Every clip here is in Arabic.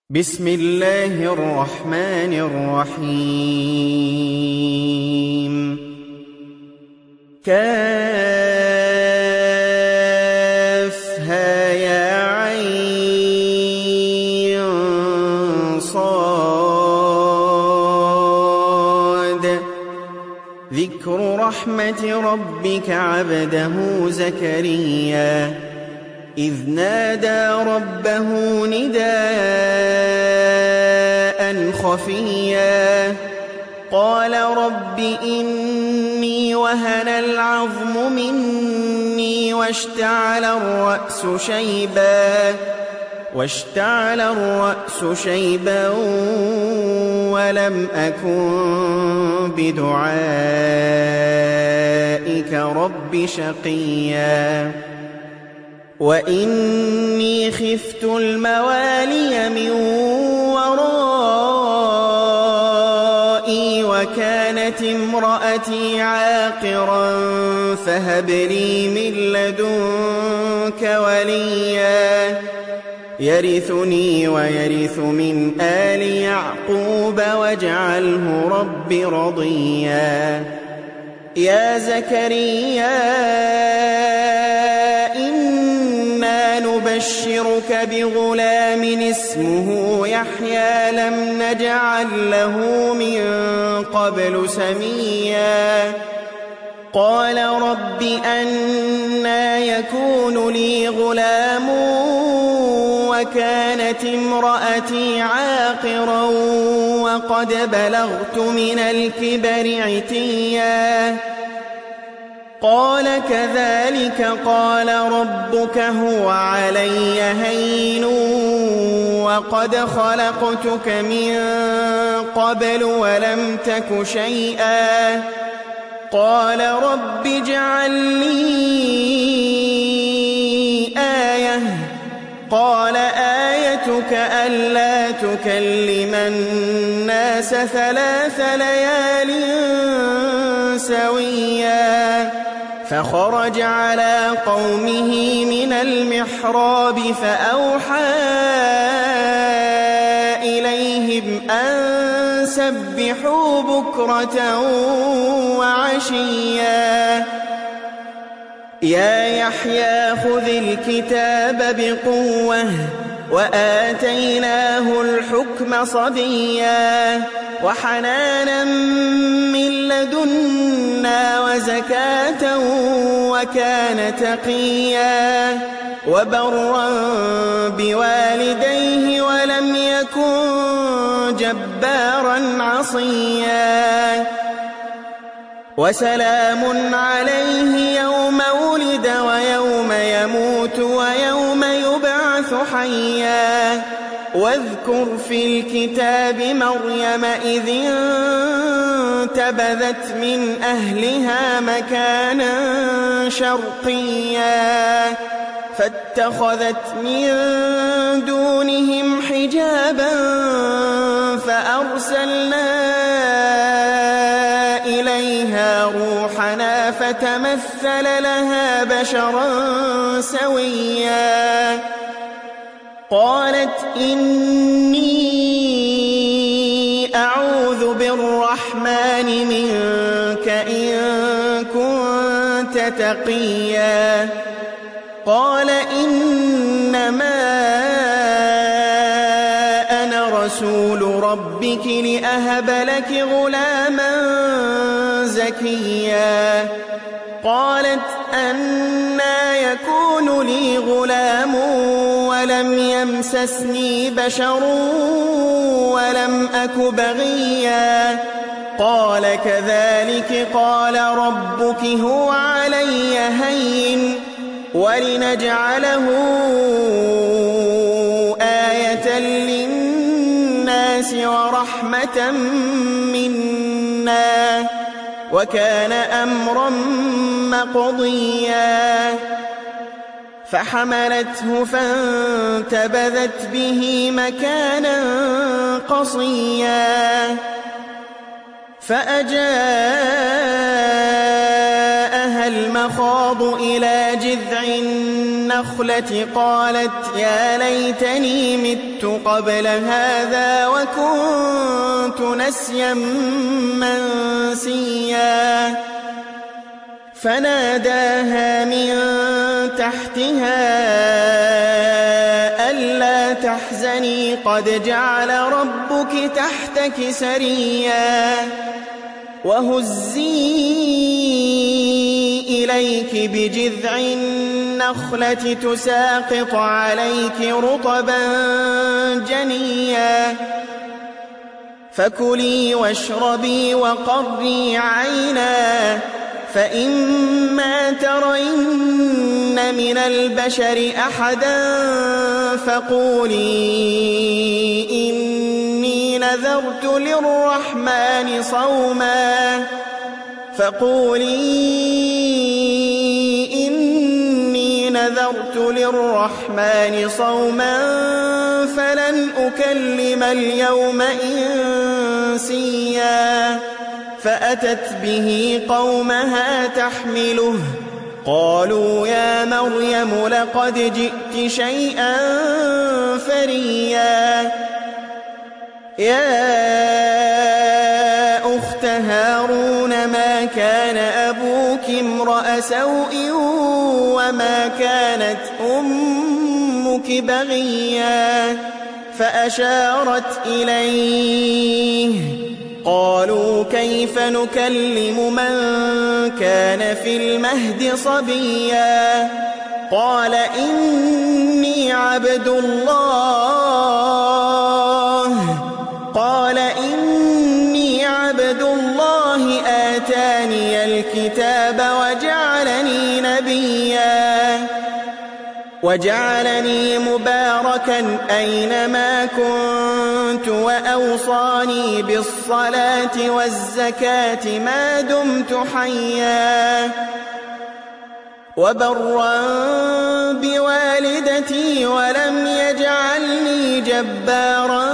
بسم الله الرحمن الرحيم كافها يا عين صاد ذكر رحمة ربك عبده زكريا إذ نادى ربه نداء خفيا قال رب إني وهن العظم مني واشتعل الرأس شيبا ولم أكن بدعائك رب شقيا وإني خفت الموالي من ورائي وكانت امرأتي عاقرا فهب لي من لدنك وليا يرثني ويرث من آل يعقوب واجعله رب رضيا يا زكريا نبشرك بغلام اسمه يحيى لم نجعل له من قبل سميا قال رب أنى يكون لي غلام وكانت امرأتي عاقرا وقد بلغت من الكبر عتيا قال كذلك قال ربك هو علي هين وقد خلقتك من قبل ولم تك شيئا قال رب اجعل لي آية قال آيتك ألا تكلم الناس 3 ليال سويا فخرج على قومه من المحراب فأوحى إليهم أن سبحوا بكرة وعشيا يا يحيى خذ الكتاب بقوة وآتيناه الحكم صبيا وحنانا من لدنا وزكاة وكان تقيا وبرا بوالديه ولم يكن جبارا عصيا وسلام عليه يوم ولد ويوم يموت ويوم يبعث حيا واذكر في الكتاب مريم إذ انتبذت من أهلها مكانا شرقيا فاتخذت من دونهم حجابا فأرسلنا إليها روحنا فتمثل لها بشرا سويا قالت إني أعوذ بالرحمن منك إن كنت تقيا قال إنما أنا رسول ربك لأهب لك غلاما زكيا قالت أنى يكون لي غلام ولم يمسسني بشر ولم أك بغيا قال كذلك قال ربك هو علي هين ولنجعله آية للناس ورحمة منا وكان أمرا مقضيا فحملته فانتبذت به مكانا قصيا فأجاءها المخاض إلى جذع النخلة قالت يا ليتني مت قبل هذا وكنت نسيا منسيا فناداها من تحتها ألا تحزني قد جعل ربك تحتك سريا وهزي إليك بجذع النخلة تساقط عليك رطبا جنيا فكلي واشربي وقري عينا فإما ترين من البشر أحدا فقولي إني نذرت للرحمن صوما فلن أكلم اليوم إنسيا فأتت به قومها تحمله قالوا يا مريم لقد جئت شيئا فريا يا أخت هارون ما كان أبوك امرأ سوء وما كانت أمك بغيا فأشارت إليه قالوا كيف نكلم من كان في المهد صبيا قال إني عبد الله آتاني الكتاب وجعلني مباركا أينما كنت وأوصاني بالصلاة والزكاة ما دمت حيا وبرا بوالدتي ولم يجعلني جبارا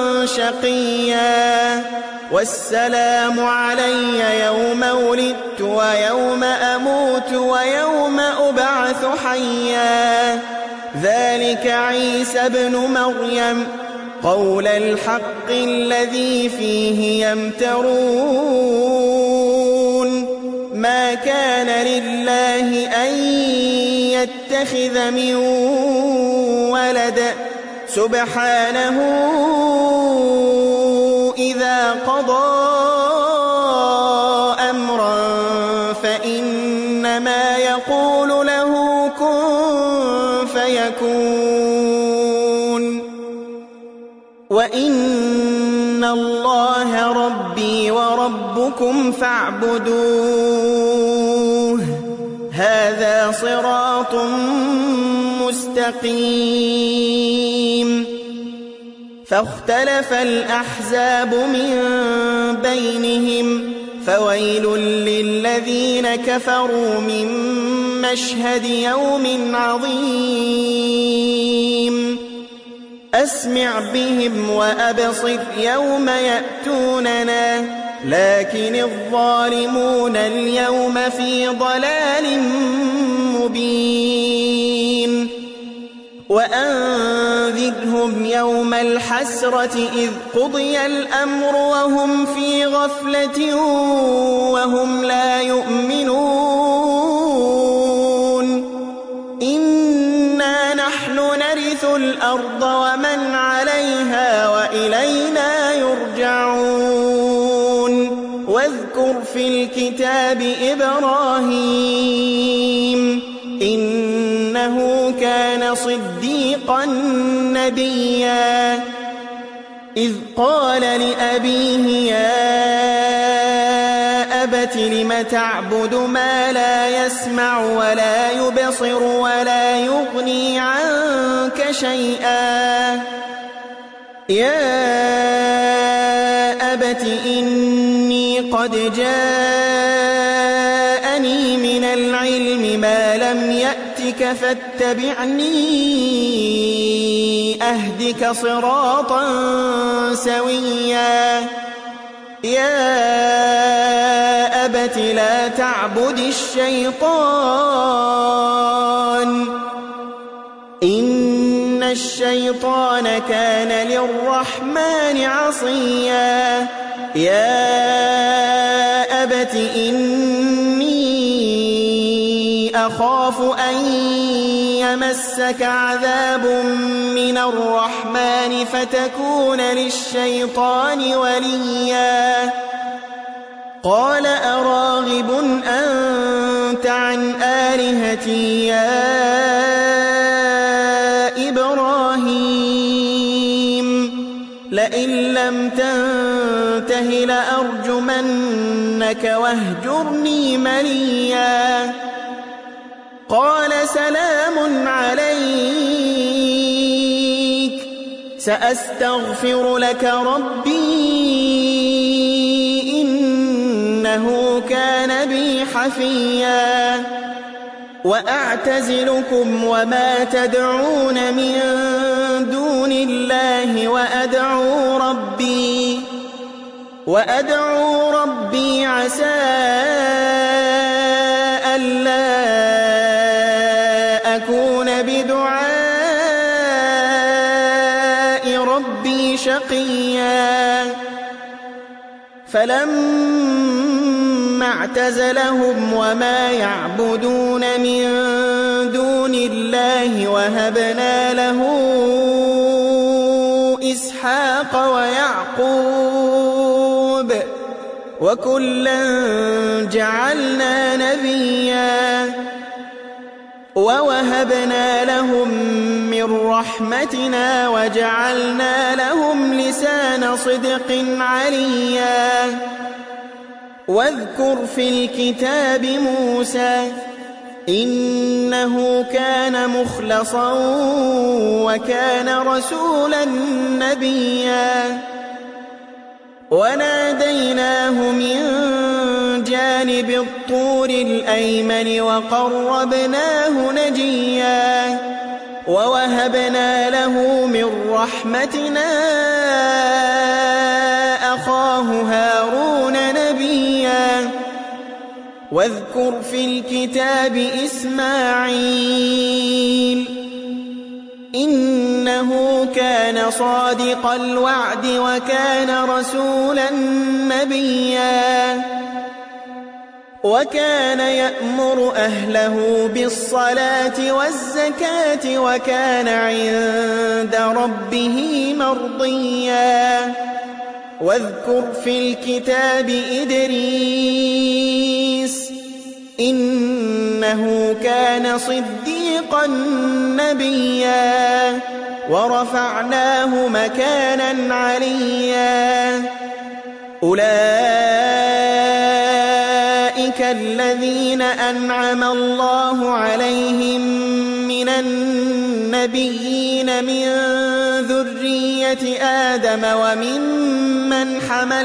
شقيا والسلام علي يوم ولدت ويوم أموت ويوم أبعث حيا ذلك عيسى ابن مريم قول الحق الذي فيه يمترون ما كان لله أن يتخذ من ولد سبحانه إذا قضى أمرا فإنما يقول له كن فيكون وإن الله ربي وربكم فاعبدوه هذا صراط مستقيم فاختلف الأحزاب من بينهم فويل للذين كفروا من مشهد يوم عظيم أسمع بهم وأبصر يوم يأتوننا لكن الظالمون اليوم في ضلال مبين وأنذرهم يوم الحسرة إذ قضي الأمر وهم في غفلة وهم لا يؤمنون إنا نحن نرث الأرض ومن عليها وإلينا يرجعون واذكر في الكتاب إبراهيم إنه كان صديقا نبيا إذ قال لأبيه يا أبت لم تعبد ما لا يسمع ولا يبصر ولا يغني عنك شيئا يا أبت إني قد جاءني من العلم ما لم يأتك فاتبعني أهدك صراطا سويا يا أبت لا تعبد الشيطان إن الشيطان كان للرحمن عصيا يا أبت إني أخاف أن يمسك عذاب من الرحمن فتكون للشيطان وليا قال أراغب أنت عن آلهتي يا إبراهيم لئن لم تنته لأرجمنك واهجرني مليا قال سلام عليك سأستغفر لك ربي إنه كان بي حفيا وأعتزلكم وما تدعون من دون الله وأدعو ربي عسى ألا أكون بدعاء ربي شقيا فلما اعتزلهم وما يعبدون من دون الله وهبنا له إسحاق ويعقوب وكلا جعلنا نبيا ووهبنا لهم من رحمتنا وجعلنا لهم لسان صدق عليا واذكر في الكتاب موسى إنه كان مخلصا وكان رسولا نبيا وناديناه من جانب الطور الأيمن وقربناه نجيا ووهبنا له من رحمتنا أخاه هارون نبيا واذكر في الكتاب إسماعيل إنه كان صادق الوعد وكان رسولا نبيا وكان يأمر أهله بالصلاة والزكاة وكان عند ربه مرضيا واذكر في الكتاب إدريس إنه كان صديقا نبيا ورفعناه مكانا عليا أولئك الذين أنعم الله عليهم من النبيين من ذرية آدم وممن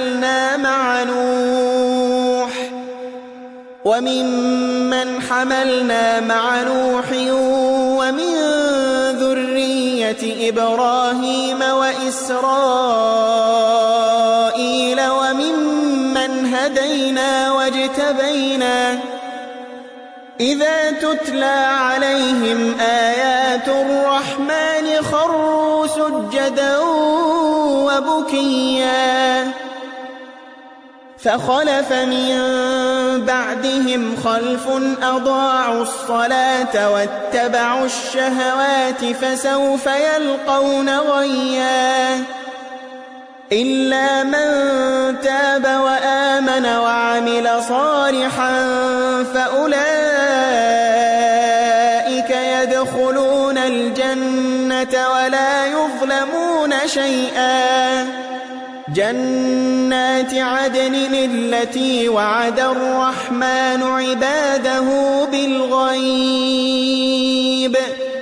حملنا مع نوح ومن ذرية إبراهيم وإسرائيل وممن هدينا واجتبينا إذا تتلى عليهم آيات الرحمن خروا سجدا وبكيا فخلف من بعدهم خلف أضاعوا الصلاة واتبعوا الشهوات فسوف يلقون غيا إلا من تاب وآمن وعمل صالحا فأولئك يدخلون الجنة ولا يظلمون شيئا جنات عدن التي وعد الرحمن عباده بالغيب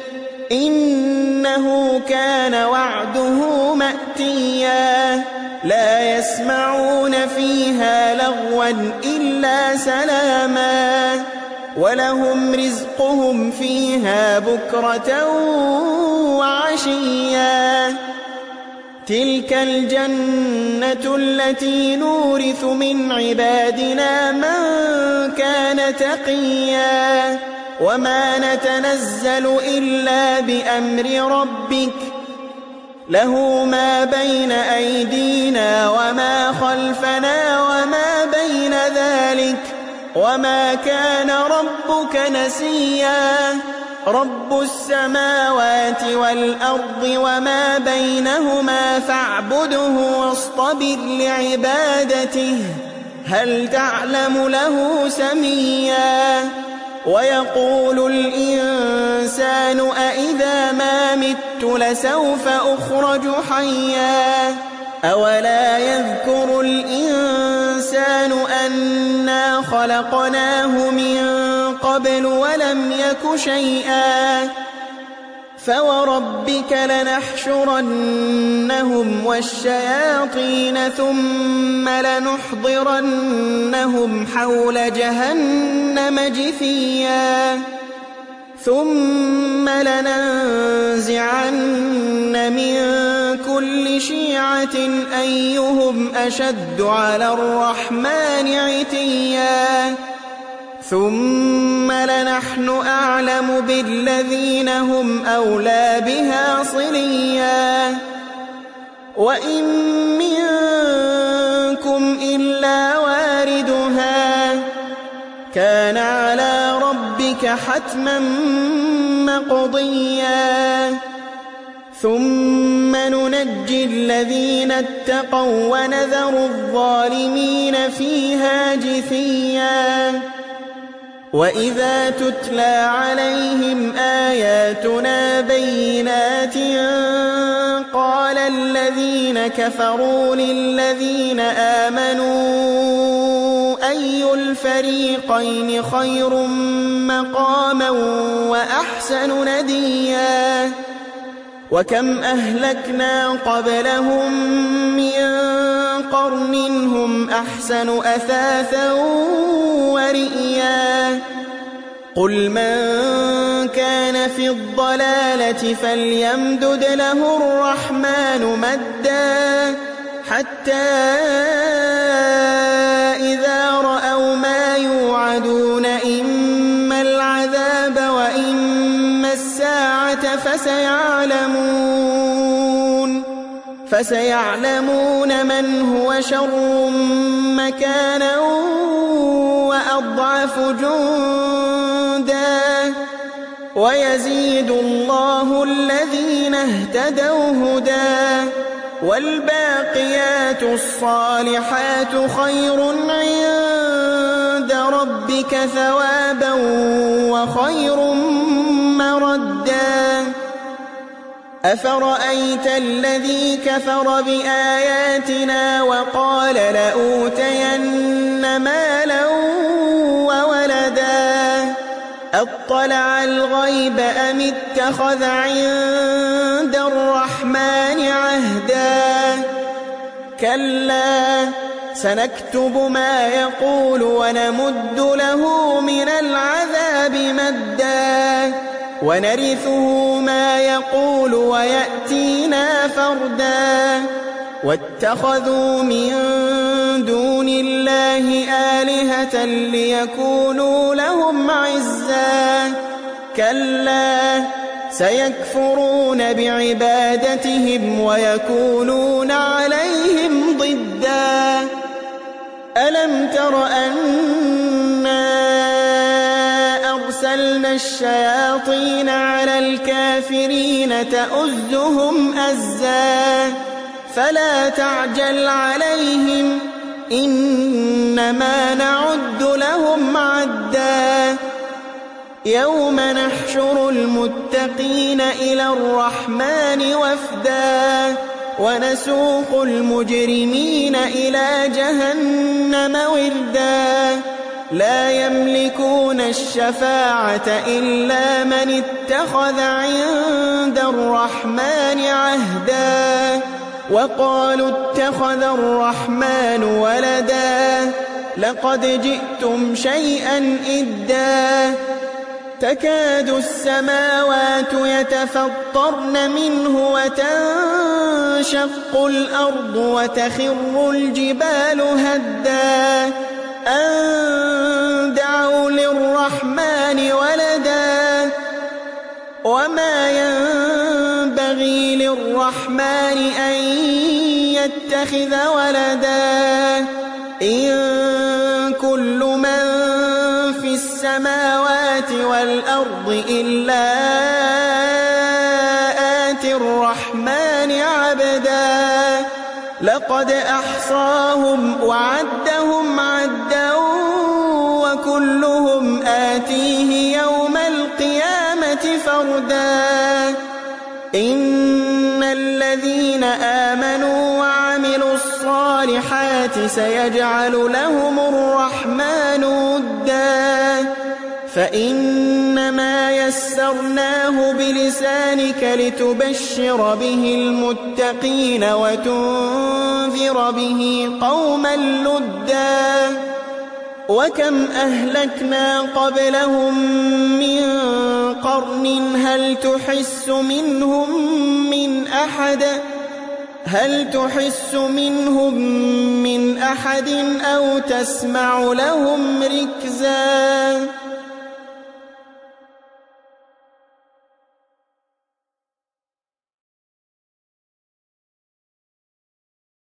إنه كان وعده مأتيا لا يسمعون فيها لغوا إلا سلاما ولهم رزقهم فيها بكرة وعشيا تلك الجنة التي نورث من عبادنا من كان تقيا وما نتنزل إلا بأمر ربك له ما بين أيدينا وما خلفنا وما بين ذلك وما كان ربك نسيا رب السماوات والأرض وما بينهما فاعبده واصطبر لعبادته هل تعلم له سميا ويقول الإنسان أإذا ما مت لسوف أخرج حيا أولا يذكر الإنسان أنا خلقناه من قبل ولم يك شيئا فوربك لنحشرنهم والشياطين ثم لنحضرنهم حول جهنم جثيا ثم لننزعن من كل شيعة أيهم أشد على الرحمن عتيا ثم لنحن أعلم بالذين هم أولى بها صليا وإن منكم إلا واردها كان على ربك حتما مقضيا ثم ننجي الذين اتقوا ونذر الظالمين فيها جثيا وإذا تتلى عليهم آياتنا بينات قال الذين كفروا للذين آمنوا أي الفريقين خير مقاما وأحسن نديا وكم أهلكنا قبلهم من قرن هم أحسن أثاثا ورئيا قل من كان في الضلالة فليمدد له الرحمن مدا حتى إذا رأوا ما يوعدون إما العذاب وإما الساعة فسيعلمون من هو شر مكانا وأضعف جندا ويزيد الله الذين اهتدوا هدى والباقيات الصالحات خير عند ربك ثوابا وخير مردا أفرأيت الذي كفر بآياتنا وقال لأوتين مالا وولدا أطلع الغيب أم اتخذ عند الرحمن عهدا كلا سنكتب ما يقول ونمد له من العذاب مدا ونرثه ما يقول ويأتينا فردا واتخذوا من دون الله آلهة ليكونوا لهم عزا كلا سيكفرون بعبادتهم ويكونون عليهم ضدا ألم تر أنا أرسلنا الشياطين على الكافرين تؤزهم أزا فلا تعجل عليهم إنما نعد لهم عدا يوم نحشر المتقين إلى الرحمن وفدا ونسوق المجرمين إلى جهنم وردا لا يملكون الشفاعة إلا من اتخذ عند الرحمن عهدا وقالوا اتخذ الرحمن ولدا لقد جئتم شيئا إدا تكاد السماوات يتفطرن منه وتنشق الأرض وتخر الجبال هدا أن دعوا للرحمن ولدا وما ينبغي للرحمن أن يتخذ ولدا إن كل من في السماوات والأرض إلا آتي الرحمن عبدا لقد أحصاهم وعدهم عدا وكلهم آتيه يوم القيامة فردا إن الذين آمنوا وعملوا الصالحات سيجعل لهم الرحمن ودا فإنما يسرناه بلسانك لتبشر به المتقين وتنذر به قوما لدا وكم أهلكنا قبلهم من قرن هل تحس منهم من أحد أو تسمع لهم ركزا